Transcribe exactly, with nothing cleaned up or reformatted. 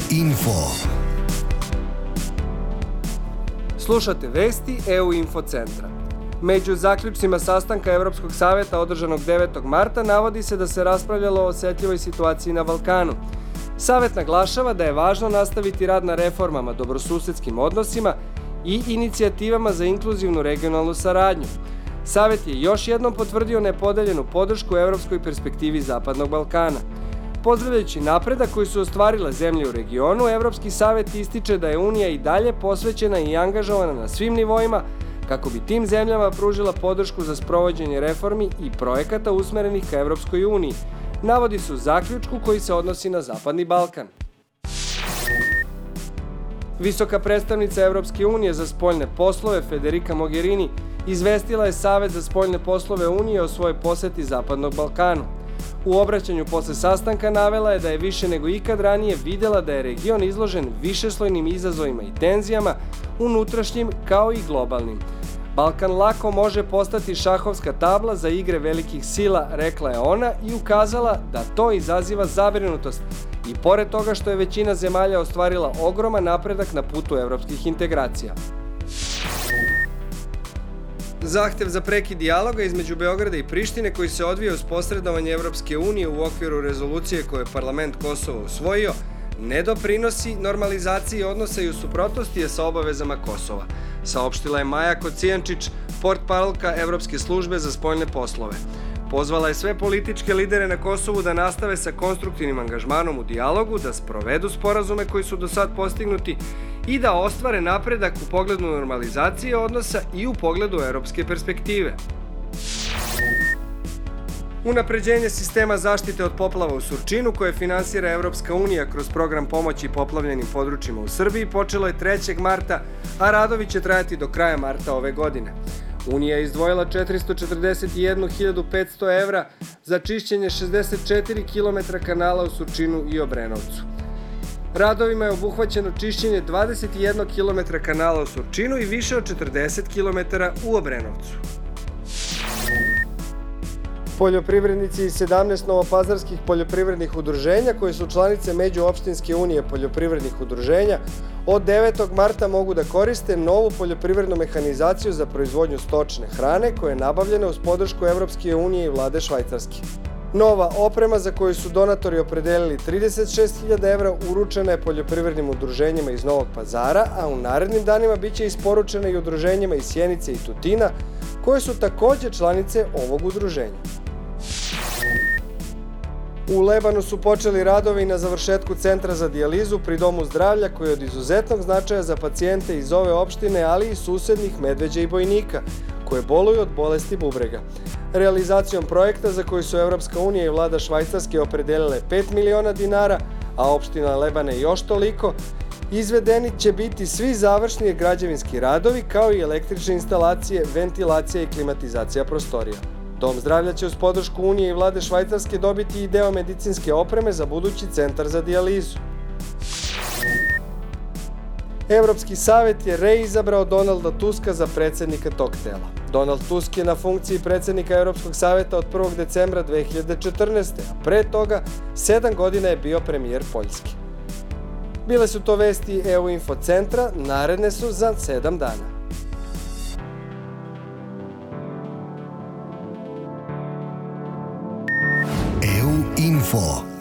Info. Slušate vesti E U Info centra. Među zaključcima sastanka Evropskog saveta održanog devetog marta navodi se da se raspravljalo o osetljivoj situaciji na Balkanu. Savet naglašava da je važno nastaviti rad na reformama, dobrosusedskim odnosima i inicijativama za inkluzivnu regionalnu saradnju. Savet je još jednom potvrdio nepodeljenu podršku evropskoj perspektivi Zapadnog Balkana. Pozdravljajući napredak koji su ostvarile zemlje u regionu, Evropski savet ističe da je Unija i dalje posvećena i angažovana na svim nivoima kako bi tim zemljama pružila podršku za sprovođenje reformi i projekata usmerenih ka Evropskoj uniji, navodi se u zaključku koji se odnosi na Zapadni Balkan. Visoka predstavnica Evropske unije za spoljne poslove Federica Mogherini izvestila je Savet za spoljne poslove Unije o svojoj poseti Zapadnog Balkanu. U obraćanju posle sastanka navela je da je više nego ikad ranije videla da je region izložen višeslojnim izazovima i tenzijama, unutrašnjim kao i globalnim. Balkan lako može postati šahovska tabla za igre velikih sila, rekla je ona i ukazala da to izaziva zabrinutost i pored toga što je većina zemalja ostvarila ogroman napredak na putu evropskih integracija. Zahtev za prekid dijaloga između Beograda i Prištine koji se odvija uz posredovanje Evropske unije u okviru rezolucije koju je parlament Kosova usvojio ne doprinosi normalizaciji odnosa i u suprotnosti je sa obavezama Kosova, saopštila je Maja Kocijančić, portparolka Evropske službe za spoljne poslove. Pozvala je sve političke lidere na Kosovu da nastave sa konstruktivnim angažmanom u dijalogu, da sprovedu sporazume koji su do sad postignuti i da ostvare napredak u pogledu normalizacije odnosa i u pogledu evropske perspektive. Unapređenje sistema zaštite od poplava u Surčinu, koje finansira Evropska unija kroz program pomoći poplavljenim područjima u Srbiji, počelo je trećeg marta, a radovi će trajati do kraja marta ove godine. Unija je izdvojila četiristo četrdeset jednu hiljadu petsto evra za čišćenje šezdeset četiri kilometra kanala u Surčinu i Obrenovcu. Radovima je obuhvaćeno čišćenje dvadeset jedan kilometra kanala u Surčinu i više od četrdeset kilometara u Obrenovcu. Poljoprivrednici iz sedamnaest novopazarskih poljoprivrednih udruženja, koje su članice Međuopštinske unije poljoprivrednih udruženja, od devetog marta mogu da koriste novu poljoprivrednu mehanizaciju za proizvodnju stočne hrane koja je nabavljena uz podršku Evropske unije i vlade Švajcarske. Nova oprema za koju su donatori opredelili trideset šest hiljada evra uručena je poljoprivrednim udruženjima iz Novog Pazara, a u narednim danima biće isporučena i udruženjima iz Sjenice i Tutina, koje su takođe članice ovog udruženja. U Lebanu su počeli radovi na završetku centra za dijalizu pri Domu zdravlja koji je od izuzetnog značaja za pacijente iz ove opštine, ali i susednih Medveđa i Bojnika, koje boluju od bolesti bubrega. Realizacijom projekta za koji su Evropska unija i vlada Švajcarske opredelile pet miliona dinara, a opština Lebane još toliko, izvedeni će biti svi završni građevinski radovi kao i električne instalacije, ventilacija i klimatizacija prostorija. Dom zdravlja će uz podršku Unije i vlade Švajcarske dobiti i deo medicinske opreme za budući centar za dijalizu. Evropski savet je reizabrao Donalda Tuska za predsednika tog tela. Donald Tusk je na funkciji predsednika Evropskog saveta od prvog decembra dve hiljade četrnaeste. a pre toga sedam godina je bio premijer Poljske. Bile su to vesti E U Info centra, naredne su za sedam dana. E U Info.